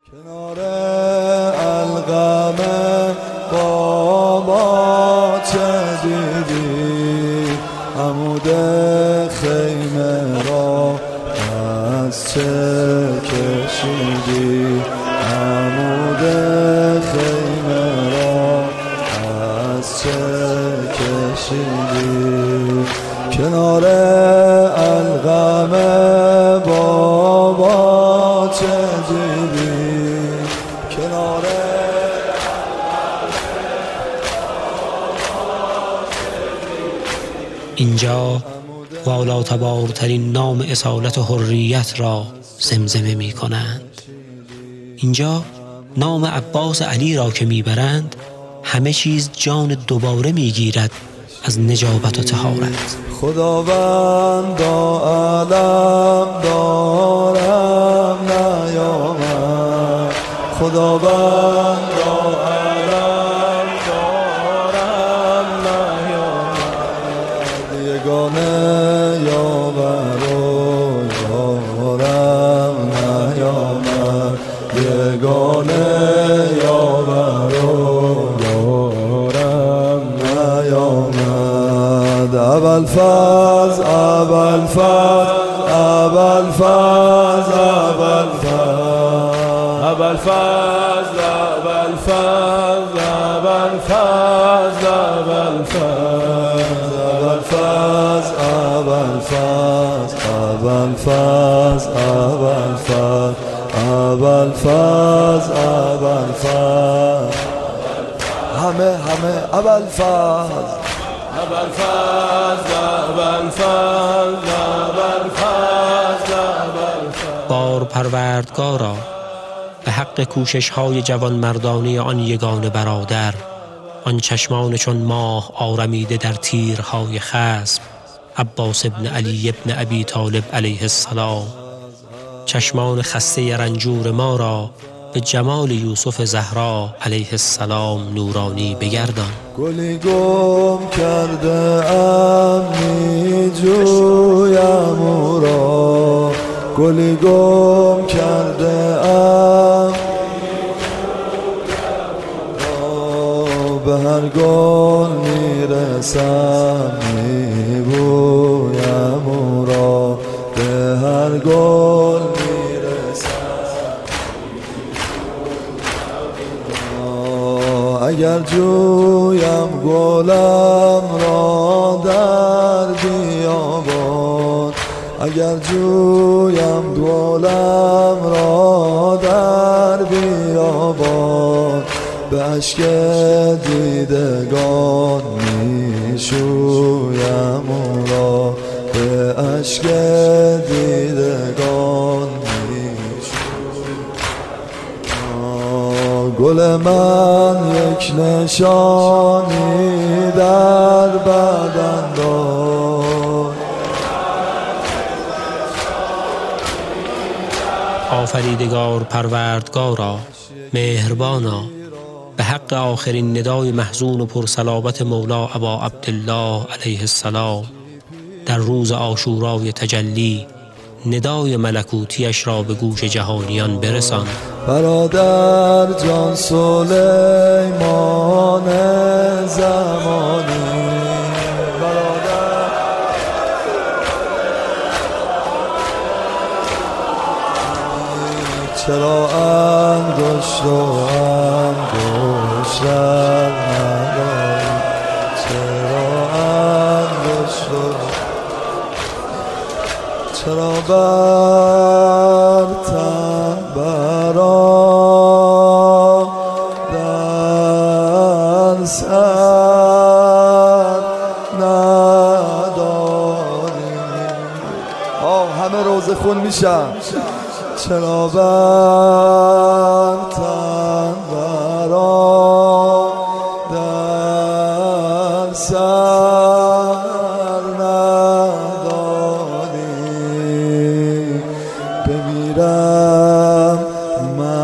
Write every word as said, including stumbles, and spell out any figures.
کنار القمه بابا چه دیدی، عمود خیمه را از چه کشیدی، عمود خیمه را از چه کشیدی. کنار القمه بابا چه دیدی، کنار اینجا والاتبارترین نام اصالت و حریت را زمزمه می کنند. اینجا نام عباس علی را که می برند همه چیز جان دوباره می گیرد از نجابت و طهارت. خداوندا علم دارم نیامد، خداوندا علم دارم نیامد، یگانه یاور و یارم نیامد، یگانه یاور و یارم نیامد. اول فاز اول فاز اول فاز اول فاز اول فاز اول فاز اول فاز اول فاز اول فاز اول فاز اول فاز اول فاز اول فاز همه همه اول فاز اول فاز اول فاز اول فاز اول فاز. بار پروردگارا به حق کوشش های جوان مردانه آن یگانه برادر، آن چشمان چون ماه آرمیده در تیرهای خصم، عباس ابن علی ابن ابی طالب علیه السلام، چشمان خسته رنجور ما را به جمال یوسف زهرا علیه السلام نورانی بگردان. گلی گم کرده ام می جویم او را، گلی گم کرده ام به هر گل می رسم می بویم او را، به هر گل می رسم. اگر جویم گلم را در بیابان، اگر جویم گلم را در بیابان، به اشک دیدگان می شویم او را، به اشک دیدگان می شویم. گل من یک نشانی در بدن دار، آفریدگار پروردگارا مهربانا به حق آخرین ندای محزون و پرصلابت مولا ابا عبدالله علیه السلام در روز عاشورای تجلی ندای ملکوتیش را به گوش جهانیان برسان. برادر جان سلیمان زمانی، برادر چرا انگشت و انگشتر نداری، چرا انگشت و چرا بر تن برادر سر نداری. آه همه روزه خون میشن. چرا بر تن برادر سر نداری، بمیرم من